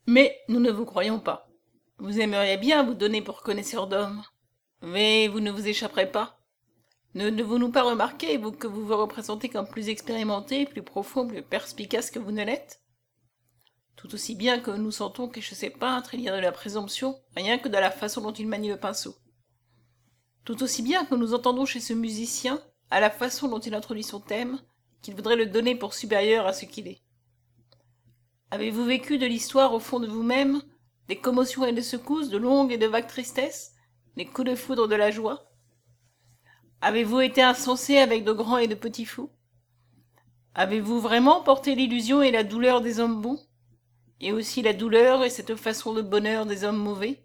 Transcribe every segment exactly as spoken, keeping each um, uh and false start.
Mais nous ne vous croyons pas. Vous aimeriez bien vous donner pour connaisseur d'hommes, mais vous ne vous échapperez pas. Ne devons-nous pas remarquer, vous, que vous vous représentez comme plus expérimenté, plus profond, plus perspicace que vous ne l'êtes? Tout aussi bien que nous sentons que chez ces peintres il y a de la présomption, rien que de la façon dont il manie le pinceau. Tout aussi bien que nous entendons chez ce musicien, à la façon dont il introduit son thème, qu'il voudrait le donner pour supérieur à ce qu'il est. Avez-vous vécu de l'histoire au fond de vous-même, des commotions et des secousses, de longues et de vagues tristesses, des coups de foudre de la joie? Avez-vous été insensé avec de grands et de petits fous? Avez-vous vraiment porté l'illusion et la douleur des hommes bons, et aussi la douleur et cette façon de bonheur des hommes mauvais?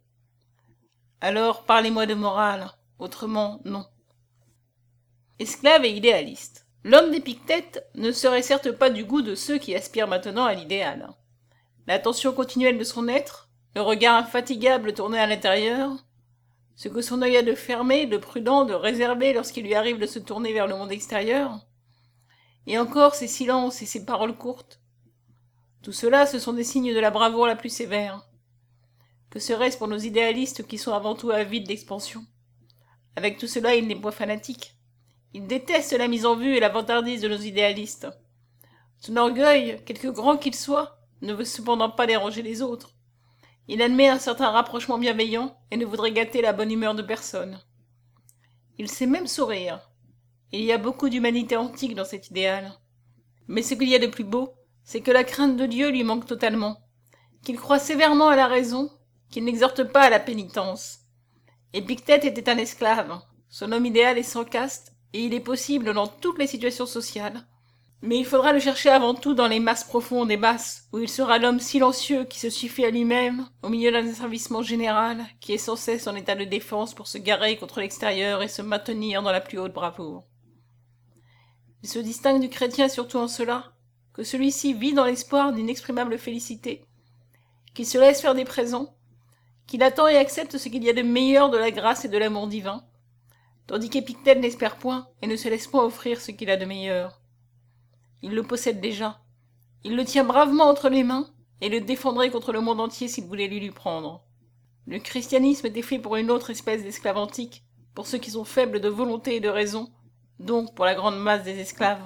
Alors parlez-moi de morale, autrement non. Esclave et idéaliste. L'homme d'Épictète ne serait certes pas du goût de ceux qui aspirent maintenant à l'idéal. L'attention continuelle de son être, le regard infatigable tourné à l'intérieur, ce que son œil a de fermé, de prudent, de réservé lorsqu'il lui arrive de se tourner vers le monde extérieur, et encore ses silences et ses paroles courtes. Tout cela, ce sont des signes de la bravoure la plus sévère. Que serait-ce pour nos idéalistes qui sont avant tout avides d'expansion? Avec tout cela, il n'est point fanatique. Il déteste la mise en vue et la vantardise de nos idéalistes. Son orgueil, quelque grand qu'il soit, ne veut cependant pas déranger les autres. Il admet un certain rapprochement bienveillant et ne voudrait gâter la bonne humeur de personne. Il sait même sourire. Il y a beaucoup d'humanité antique dans cet idéal. Mais ce qu'il y a de plus beau, c'est que la crainte de Dieu lui manque totalement, qu'il croit sévèrement à la raison, qu'il n'exhorte pas à la pénitence. Épictète était un esclave, son homme idéal est sans caste, et il est possible dans toutes les situations sociales, mais il faudra le chercher avant tout dans les masses profondes et basses, où il sera l'homme silencieux qui se suffit à lui-même, au milieu d'un asservissement général, qui est sans cesse en état de défense pour se garer contre l'extérieur et se maintenir dans la plus haute bravoure. Il se distingue du chrétien surtout en cela, que celui-ci vit dans l'espoir d'une inexprimable félicité, qu'il se laisse faire des présents, qu'il attend et accepte ce qu'il y a de meilleur de la grâce et de l'amour divin, tandis qu'Épictète n'espère point et ne se laisse point offrir ce qu'il a de meilleur. Il le possède déjà. Il le tient bravement entre les mains et le défendrait contre le monde entier s'il voulait lui lui prendre. Le christianisme était fait pour une autre espèce d'esclaves antiques, pour ceux qui sont faibles de volonté et de raison, donc pour la grande masse des esclaves.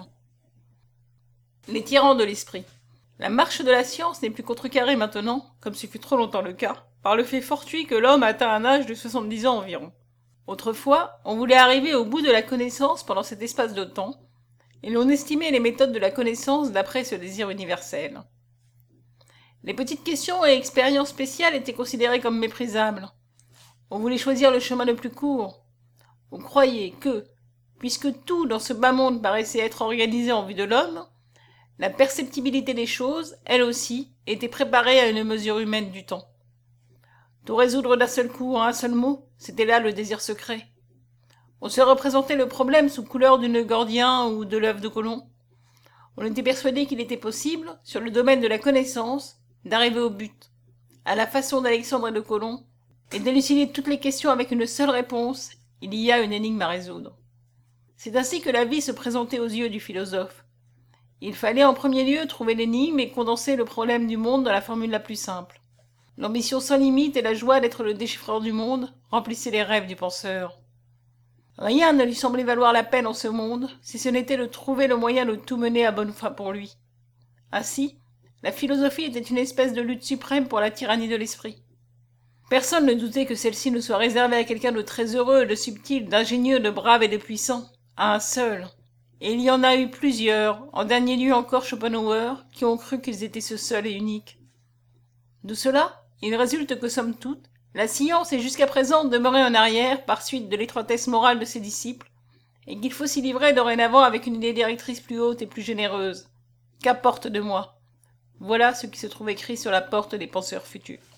Les tyrans de l'esprit. La marche de la science n'est plus contrecarrée maintenant, comme ce fut trop longtemps le cas, par le fait fortuit que l'homme atteint un âge de soixante-dix ans environ. Autrefois, on voulait arriver au bout de la connaissance pendant cet espace de temps, et l'on estimait les méthodes de la connaissance d'après ce désir universel. Les petites questions et expériences spéciales étaient considérées comme méprisables. On voulait choisir le chemin le plus court. On croyait que, puisque tout dans ce bas monde paraissait être organisé en vue de l'homme, la perceptibilité des choses, elle aussi, était préparée à une mesure humaine du temps. Tout résoudre d'un seul coup en un seul mot, c'était là le désir secret. On se représentait le problème sous couleur d'une Gordien ou de l'œuf de Colomb. On était persuadé qu'il était possible, sur le domaine de la connaissance, d'arriver au but, à la façon d'Alexandre et de Colomb, et d'élucider toutes les questions avec une seule réponse, il y a une énigme à résoudre. C'est ainsi que la vie se présentait aux yeux du philosophe. Il fallait en premier lieu trouver l'énigme et condenser le problème du monde dans la formule la plus simple. L'ambition sans limite et la joie d'être le déchiffreur du monde remplissaient les rêves du penseur. Rien ne lui semblait valoir la peine en ce monde, si ce n'était de trouver le moyen de tout mener à bonne fin pour lui. Ainsi, la philosophie était une espèce de lutte suprême pour la tyrannie de l'esprit. Personne ne doutait que celle-ci ne soit réservée à quelqu'un de très heureux, de subtil, d'ingénieux, de brave et de puissant, à un seul. Et il y en a eu plusieurs, en dernier lieu encore Schopenhauer, qui ont cru qu'ils étaient ce seul et unique. De cela, il résulte que, somme toute, la science est jusqu'à présent demeurée en arrière par suite de l'étroitesse morale de ses disciples, et qu'il faut s'y livrer dorénavant avec une idée directrice plus haute et plus généreuse. Qu'apporte de moi? Voilà ce qui se trouve écrit sur la porte des penseurs futurs.